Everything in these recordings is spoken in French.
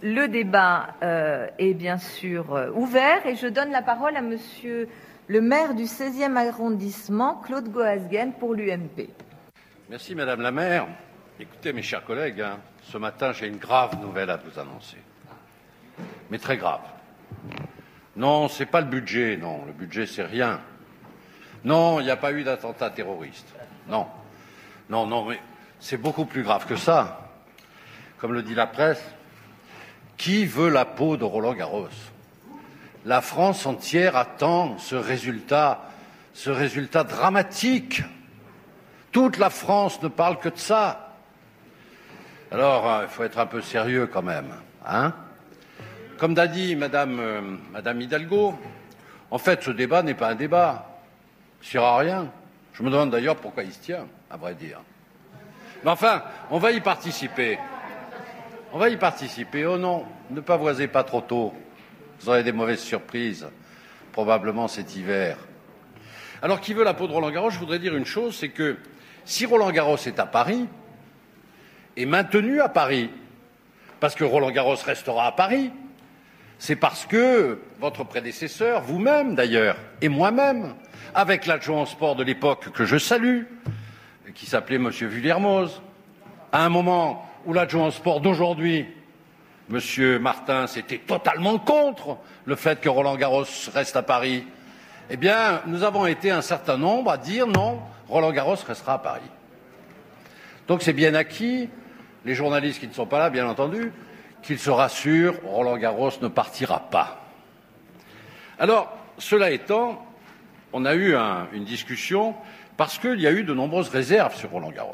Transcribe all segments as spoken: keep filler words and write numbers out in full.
le débat euh, est bien sûr euh, ouvert et je donne la parole à Monsieur le maire du seizième arrondissement, Claude Goasguen, pour l'U M P. Merci Madame la maire. Écoutez mes chers collègues, hein, ce matin j'ai une grave nouvelle à vous annoncer, mais très grave. Non, c'est pas le budget, non, le budget c'est rien. Non, il n'y a pas eu d'attentat terroriste. Non, non, non, mais c'est beaucoup plus grave que ça. Comme le dit la presse, qui veut la peau de Roland Garros? La France entière attend ce résultat, ce résultat dramatique. Toute la France ne parle que de ça. Alors, il euh, faut être un peu sérieux quand même, hein? Comme l'a dit Madame, euh, Madame Hidalgo, en fait, ce débat n'est pas un débat. Il ne sert à rien. Je me demande d'ailleurs pourquoi il se tient, à vrai dire. Mais enfin, on va y participer. On va y participer. Oh non, ne pavoisez pas trop tôt. Vous aurez des mauvaises surprises, probablement cet hiver. Alors, qui veut la peau de Roland Garros? Je voudrais dire une chose, c'est que si Roland Garros est à Paris, est maintenu à Paris, parce que Roland Garros restera à Paris, c'est parce que votre prédécesseur, vous-même d'ailleurs, et moi-même, avec l'adjoint au sport de l'époque que je salue, qui s'appelait Monsieur Vuillermoz, à un moment où l'adjoint au sport d'aujourd'hui, Monsieur Martin, était totalement contre le fait que Roland Garros reste à Paris, eh bien, nous avons été un certain nombre à dire non, Roland Garros restera à Paris. Donc c'est bien acquis, les journalistes qui ne sont pas là, bien entendu, qu'ils se rassurent, Roland Garros ne partira pas. Alors, cela étant, on a eu un, une discussion parce qu'il y a eu de nombreuses réserves sur Roland Garros,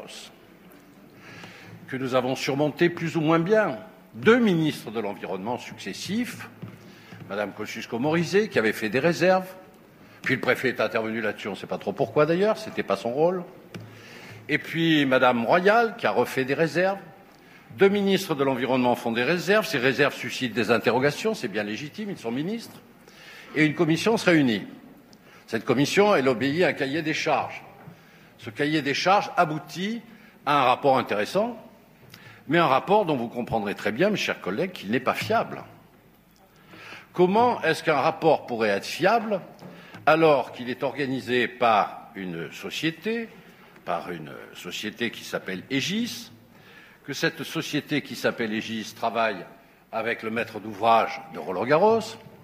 que nous avons surmontées plus ou moins bien. Deux ministres de l'Environnement successifs, Madame Kosciusko-Morizet, qui avait fait des réserves, puis le préfet est intervenu là-dessus, on ne sait pas trop pourquoi d'ailleurs, ce n'était pas son rôle, et puis Madame Royal, qui a refait des réserves. Deux ministres de l'Environnement font des réserves, ces réserves suscitent des interrogations, c'est bien légitime, ils sont ministres, et une commission se réunit. Cette commission, elle obéit à un cahier des charges. Ce cahier des charges aboutit à un rapport intéressant, mais un rapport dont vous comprendrez très bien, mes chers collègues, qu'il n'est pas fiable. Comment est-ce qu'un rapport pourrait être fiable alors qu'il est organisé par une société, par une société qui s'appelle Aegis, que cette société qui s'appelle Aegis travaille avec le maître d'ouvrage de Roland Garros,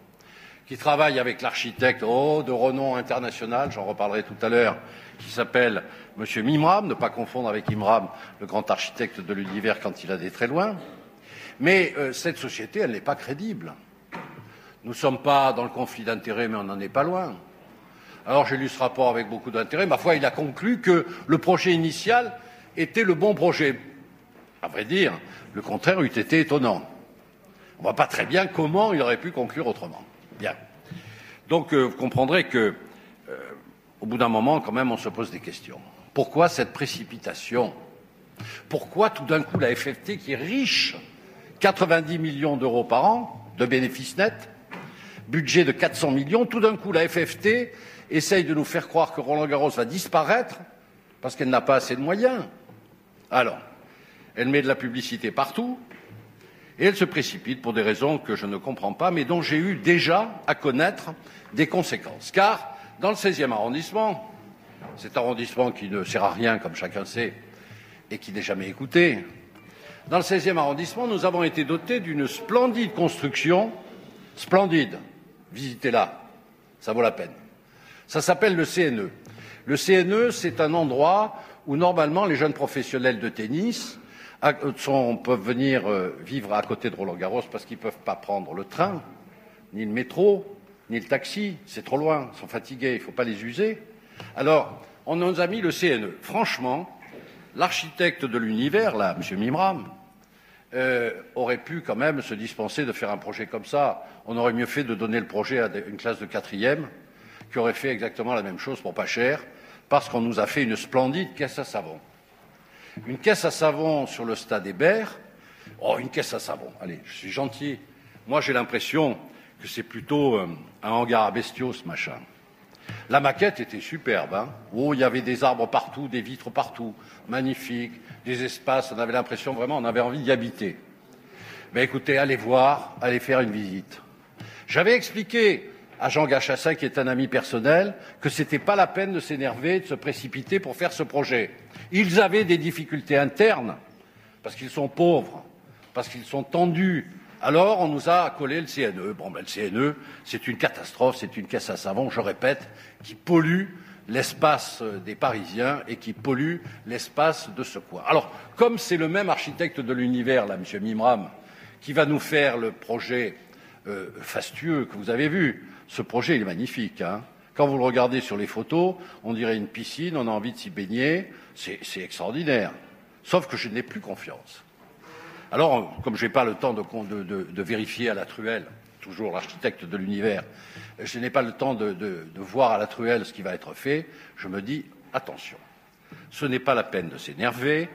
qui travaille avec l'architecte oh, de renom international, j'en reparlerai tout à l'heure, qui s'appelle Monsieur Mimram, ne pas confondre avec Imram, le grand architecte de l'univers quand il a des très loin. Mais euh, cette société, elle n'est pas crédible. Nous ne sommes pas dans le conflit d'intérêts, mais on n'en est pas loin. Alors j'ai lu ce rapport avec beaucoup d'intérêt. Ma foi, il a conclu que le projet initial était le bon projet. À vrai dire, le contraire eût été étonnant. On ne voit pas très bien comment il aurait pu conclure autrement. Bien. Donc, euh, vous comprendrez que, euh, au bout d'un moment, quand même, on se pose des questions. Pourquoi cette précipitation? Pourquoi, tout d'un coup, la F F T, qui est riche, quatre-vingt-dix millions d'euros par an de bénéfices nets, budget de quatre cents millions, tout d'un coup, la F F T essaye de nous faire croire que Roland Garros va disparaître parce qu'elle n'a pas assez de moyens. Alors, elle met de la publicité partout et elle se précipite pour des raisons que je ne comprends pas, mais dont j'ai eu déjà à connaître des conséquences. Car, dans le seizième arrondissement, cet arrondissement qui ne sert à rien, comme chacun sait, et qui n'est jamais écouté, dans le seizième arrondissement, nous avons été dotés d'une splendide construction, splendide, visitez-la, ça vaut la peine. Ça s'appelle le C N E. Le C N E, c'est un endroit où, normalement, les jeunes professionnels de tennis sont, peuvent venir euh, vivre à côté de Roland Garros parce qu'ils ne peuvent pas prendre le train, ni le métro, ni le taxi, c'est trop loin, ils sont fatigués, il ne faut pas les user. Alors, on nous a mis le C N E. Franchement, l'architecte de l'univers, là, M. Mimram, euh, aurait pu quand même se dispenser de faire un projet comme ça. On aurait mieux fait de donner le projet à une classe de quatrième qui aurait fait exactement la même chose pour pas cher, parce qu'on nous a fait une splendide caisse à savon. Une caisse à savon sur le stade Hébert. Oh, une caisse à savon. Allez, je suis gentil. Moi, j'ai l'impression que c'est plutôt euh, un hangar à bestiaux, ce machin. La maquette était superbe, hein. Oh, il y avait des arbres partout, des vitres partout, magnifique, des espaces. On avait l'impression vraiment, on avait envie d'y habiter. Ben écoutez, allez voir, allez faire une visite. J'avais expliqué à Jean Gachassin, qui est un ami personnel, que ce n'était pas la peine de s'énerver, de se précipiter pour faire ce projet. Ils avaient des difficultés internes, parce qu'ils sont pauvres, parce qu'ils sont tendus. Alors, on nous a collé le C N E. Bon, ben, le C N E, c'est une catastrophe, c'est une caisse à savon, je répète, qui pollue l'espace des Parisiens et qui pollue l'espace de ce coin. Alors, comme c'est le même architecte de l'univers, là, M. Mimram, qui va nous faire le projet euh, fastueux que vous avez vu, ce projet, il est magnifique, hein. Quand vous le regardez sur les photos, on dirait une piscine, on a envie de s'y baigner, c'est, c'est extraordinaire. Sauf que je n'ai plus confiance. Alors, comme je n'ai pas le temps de, de, de, de vérifier à la truelle, toujours l'architecte de l'univers, je n'ai pas le temps de, de, de voir à la truelle ce qui va être fait, je me dis, attention, ce n'est pas la peine de s'énerver,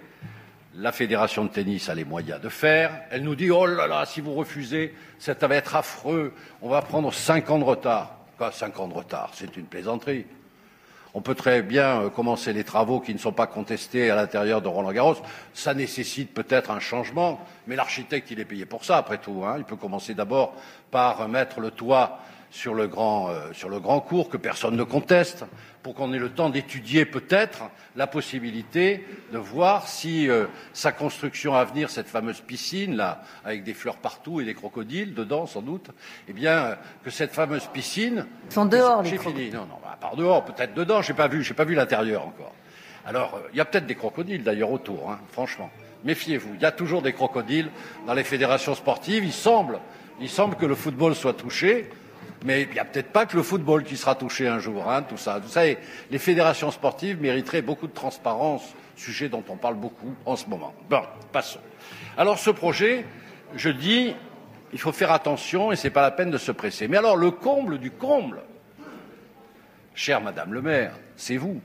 la fédération de tennis a les moyens de faire, elle nous dit, oh là là, si vous refusez, ça va être affreux, on va prendre cinq ans de retard. Quoi, cinq ans de retard, c'est une plaisanterie. On peut très bien commencer les travaux qui ne sont pas contestés à l'intérieur de Roland-Garros. Ça nécessite peut-être un changement, mais l'architecte, il est payé pour ça, après tout, hein. Il peut commencer d'abord par mettre le toit sur le grand, euh, sur le grand cours que personne ne conteste, pour qu'on ait le temps d'étudier peut-être la possibilité de voir si euh, sa construction à venir, cette fameuse piscine là, avec des fleurs partout et des crocodiles dedans sans doute, eh bien euh, que cette fameuse piscine. Ils sont dehors. J'ai fini. Non, non, bah, par dehors, peut-être dedans. J'ai pas vu, j'ai pas vu l'intérieur encore. Alors, il euh, y a peut-être des crocodiles d'ailleurs autour, hein, franchement. Méfiez-vous. Il y a toujours des crocodiles dans les fédérations sportives. Il semble, il semble que le football soit touché. Mais il n'y a peut-être pas que le football qui sera touché un jour, hein, tout ça. Vous savez, les fédérations sportives mériteraient beaucoup de transparence, sujet dont on parle beaucoup en ce moment. Bon, passons. Alors ce projet, je dis, il faut faire attention et ce n'est pas la peine de se presser. Mais alors le comble du comble, chère Madame le maire, c'est vous.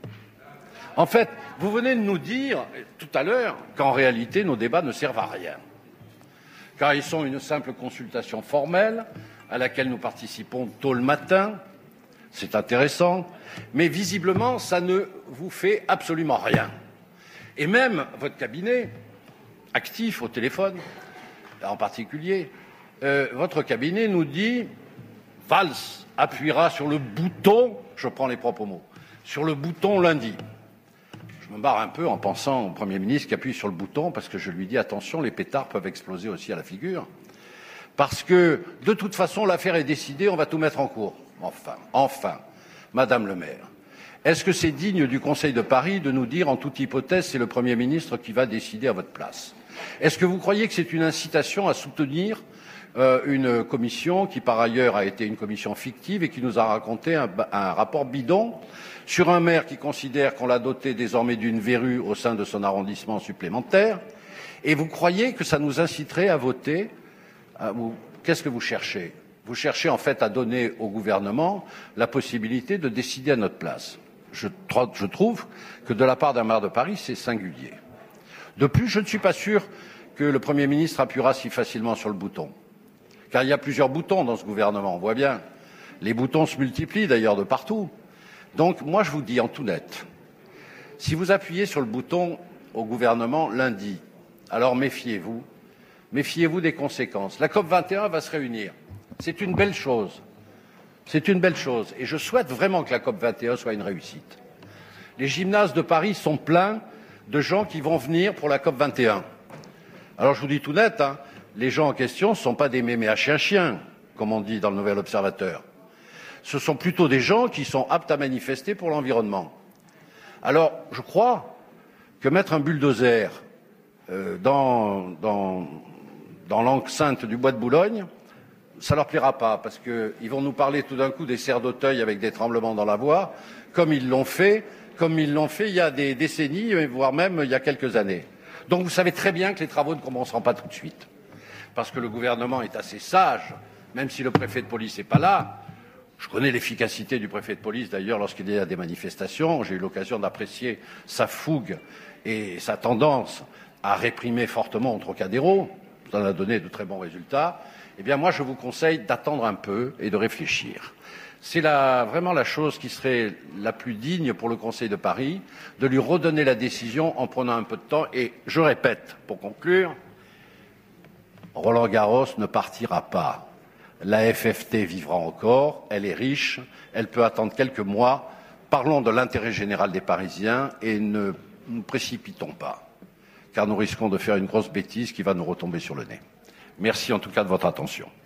En fait, vous venez de nous dire tout à l'heure qu'en réalité nos débats ne servent à rien, car ils sont une simple consultation formelle à laquelle nous participons tôt le matin, c'est intéressant, mais visiblement, ça ne vous fait absolument rien. Et même votre cabinet, actif au téléphone, en particulier, euh, votre cabinet nous dit « Valls appuiera sur le bouton », je prends les propres mots, « sur le bouton lundi ». Je me barre un peu en pensant au Premier ministre qui appuie sur le bouton parce que je lui dis « Attention, les pétards peuvent exploser aussi à la figure ». Parce que, de toute façon, l'affaire est décidée, on va tout mettre en cours. Enfin, enfin, Madame le maire, est-ce que c'est digne du Conseil de Paris de nous dire, en toute hypothèse, c'est le Premier ministre qui va décider à votre place? Est-ce que vous croyez que c'est une incitation à soutenir euh, une commission qui, par ailleurs, a été une commission fictive et qui nous a raconté un, un rapport bidon sur un maire qui considère qu'on l'a doté désormais d'une verrue au sein de son arrondissement supplémentaire? Et vous croyez que ça nous inciterait à voter? Qu'est-ce que vous cherchez? Vous cherchez en fait à donner au gouvernement la possibilité de décider à notre place. Je, je trouve que de la part d'un maire de Paris, c'est singulier. De plus, je ne suis pas sûr que le Premier ministre appuiera si facilement sur le bouton. Car il y a plusieurs boutons dans ce gouvernement, on voit bien. Les boutons se multiplient d'ailleurs de partout. Donc moi je vous dis en tout net, si vous appuyez sur le bouton au gouvernement lundi, alors méfiez-vous. Méfiez-vous des conséquences. La COP vingt et un va se réunir. C'est une belle chose. C'est une belle chose. Et je souhaite vraiment que la COP vingt et un soit une réussite. Les gymnases de Paris sont pleins de gens qui vont venir pour la COP vingt et un. Alors je vous dis tout net, hein, les gens en question ne sont pas des mémés à chien-chien, comme on dit dans le Nouvel Observateur. Ce sont plutôt des gens qui sont aptes à manifester pour l'environnement. Alors, je crois que mettre un bulldozer euh, dans, dans dans l'enceinte du bois de Boulogne, ça leur plaira pas, parce qu'ils vont nous parler tout d'un coup des serres d'Auteuil avec des tremblements dans la voie, comme ils l'ont fait, comme ils l'ont fait il y a des décennies, voire même il y a quelques années. Donc vous savez très bien que les travaux ne commenceront pas tout de suite, parce que le gouvernement est assez sage, même si le préfet de police n'est pas là. Je connais l'efficacité du préfet de police, d'ailleurs, lorsqu'il y a des manifestations. J'ai eu l'occasion d'apprécier sa fougue et sa tendance à réprimer fortement au Trocadéro. Ça en a donné de très bons résultats. Eh bien, moi, je vous conseille d'attendre un peu et de réfléchir. C'est la, vraiment la chose qui serait la plus digne pour le Conseil de Paris, de lui redonner la décision en prenant un peu de temps. Et je répète, pour conclure, Roland Garros ne partira pas. La F F T vivra encore, elle est riche, elle peut attendre quelques mois. Parlons de l'intérêt général des Parisiens et ne nous précipitons pas, car nous risquons de faire une grosse bêtise qui va nous retomber sur le nez. Merci en tout cas de votre attention.